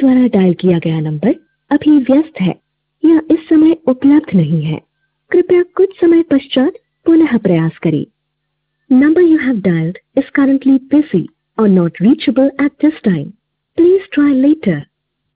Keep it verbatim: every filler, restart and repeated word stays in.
द्वारा डायल किया गया नंबर अभी व्यस्त है या इस समय उपलब्ध नहीं है। कृपया कुछ समय पश्चात पुनः प्रयास करें। Number you have dialed is currently busy or not reachable at this time. Please try later.